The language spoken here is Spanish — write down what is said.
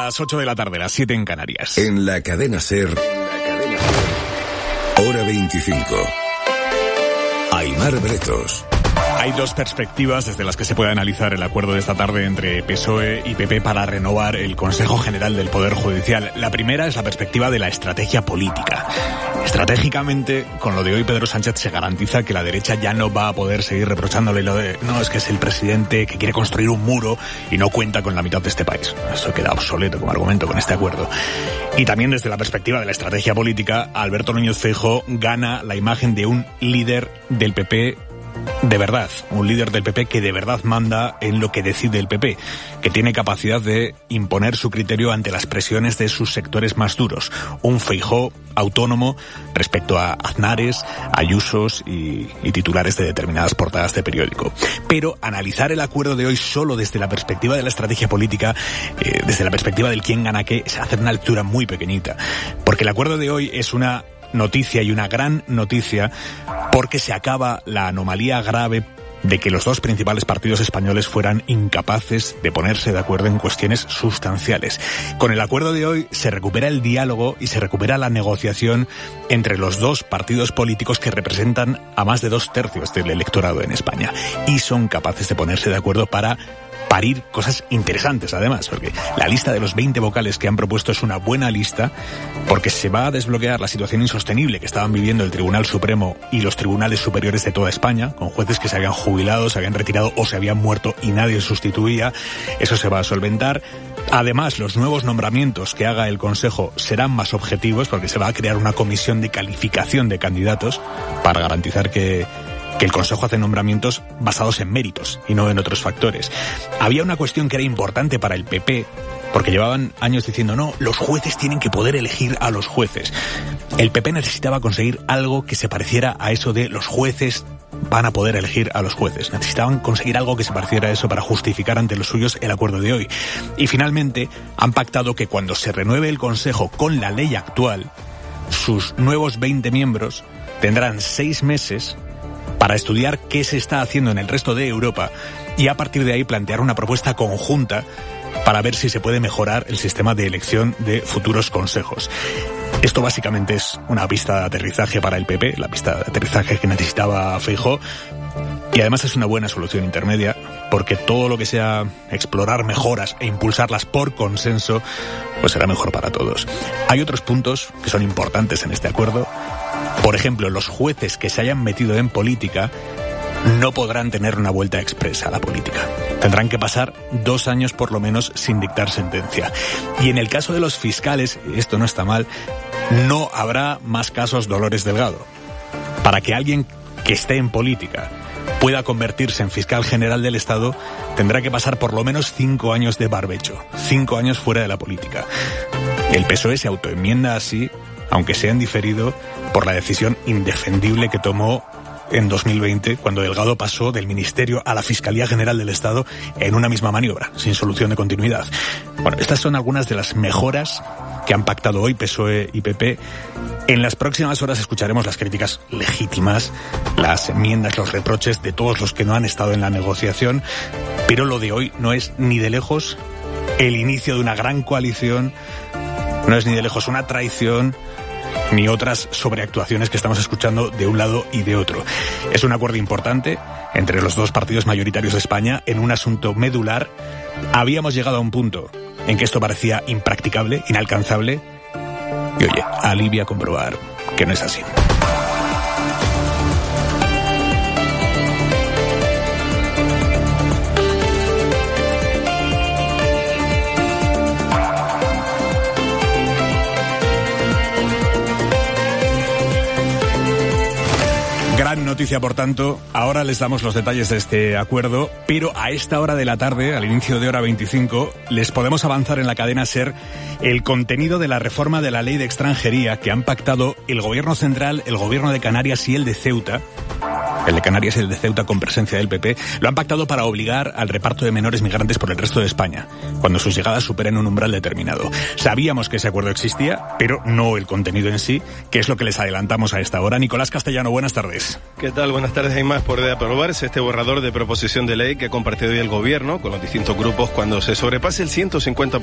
Las 8 de la tarde, las 7 en Canarias. En la cadena SER, hora 25. Aimar Bretos. Hay dos perspectivas desde las que se puede analizar el acuerdo de esta tarde entre PSOE y PP para renovar el Consejo General del Poder Judicial. La primera es la perspectiva de la estrategia política. Estratégicamente, con lo de hoy, Pedro Sánchez se garantiza que la derecha ya no va a poder seguir reprochándole lo de no, es que es el presidente que quiere construir un muro y no cuenta con la mitad de este país. Eso queda obsoleto como argumento con este acuerdo. Y también desde la perspectiva de la estrategia política, Alberto Núñez Feijóo gana la imagen de un líder del PP de verdad, un líder del PP que de verdad manda en lo que decide el PP, que tiene capacidad de imponer su criterio ante las presiones de sus sectores más duros. Un Feijóo autónomo respecto a Aznares, Ayusos y titulares de determinadas portadas de periódico. Pero analizar el acuerdo de hoy solo desde la perspectiva de la estrategia política, desde la perspectiva del quién gana qué, es hacer una lectura muy pequeñita. Porque el acuerdo de hoy es una noticia y una gran noticia porque se acaba la anomalía grave de que los dos principales partidos españoles fueran incapaces de ponerse de acuerdo en cuestiones sustanciales. Con el acuerdo de hoy se recupera el diálogo y se recupera la negociación entre los dos partidos políticos que representan a más de 2/3 del electorado en España y son capaces de ponerse de acuerdo para parir cosas interesantes, además, porque la lista de los 20 vocales que han propuesto es una buena lista, porque se va a desbloquear la situación insostenible que estaban viviendo el Tribunal Supremo y los tribunales superiores de toda España, con jueces que se habían jubilado, se habían retirado o se habían muerto y nadie sustituía. Eso se va a solventar. Además, los nuevos nombramientos que haga el Consejo serán más objetivos, porque se va a crear una comisión de calificación de candidatos para garantizar que el Consejo hace nombramientos basados en méritos y no en otros factores. Había una cuestión que era importante para el PP, porque llevaban años diciendo, no, los jueces tienen que poder elegir a los jueces. El PP necesitaba conseguir algo que se pareciera a eso de los jueces van a poder elegir a los jueces. Necesitaban conseguir algo que se pareciera a eso para justificar ante los suyos el acuerdo de hoy. Y finalmente han pactado que cuando se renueve el Consejo con la ley actual, sus nuevos 20 miembros tendrán 6 meses para estudiar qué se está haciendo en el resto de Europa y a partir de ahí plantear una propuesta conjunta para ver si se puede mejorar el sistema de elección de futuros consejos. Esto básicamente es una pista de aterrizaje para el PP, la pista de aterrizaje que necesitaba Feijóo, y además es una buena solución intermedia porque todo lo que sea explorar mejoras e impulsarlas por consenso pues será mejor para todos. Hay otros puntos que son importantes en este acuerdo. Por ejemplo, los jueces que se hayan metido en política no podrán tener una vuelta expresa a la política. Tendrán que pasar 2 años por lo menos sin dictar sentencia. Y en el caso de los fiscales, esto no está mal, no habrá más casos Dolores Delgado. Para que alguien que esté en política pueda convertirse en fiscal general del Estado, tendrá que pasar por lo menos 5 años de barbecho, 5 años fuera de la política. El PSOE se autoenmienda así, aunque sea en diferido, por la decisión indefendible que tomó en 2020, cuando Delgado pasó del Ministerio a la Fiscalía General del Estado en una misma maniobra, sin solución de continuidad. Bueno, estas son algunas de las mejoras que han pactado hoy PSOE y PP. En las próximas horas escucharemos las críticas legítimas, las enmiendas, los reproches de todos los que no han estado en la negociación, pero lo de hoy no es ni de lejos el inicio de una gran coalición, no es ni de lejos una traición, ni otras sobreactuaciones que estamos escuchando de un lado y de otro. Es un acuerdo importante entre los dos partidos mayoritarios de España en un asunto medular. Habíamos llegado a un punto en que esto parecía impracticable, inalcanzable, y oye, alivia comprobar que no es así. Gran noticia, por tanto. Ahora les damos los detalles de este acuerdo, pero a esta hora de la tarde, al inicio de hora 25, les podemos avanzar en la cadena SER el contenido de la reforma de la ley de extranjería que han pactado el Gobierno Central, el Gobierno de Canarias y el de Ceuta. El de Canarias y el de Ceuta con presencia del PP, lo han pactado para obligar al reparto de menores migrantes por el resto de España, cuando sus llegadas superen un umbral determinado. Sabíamos que ese acuerdo existía, pero no el contenido en sí, que es lo que les adelantamos a esta hora. Nicolás Castellano, buenas tardes. ¿Qué tal? Buenas tardes. Hay más por aprobarse este borrador de proposición de ley que ha compartido hoy el Gobierno con los distintos grupos cuando se sobrepase el 150%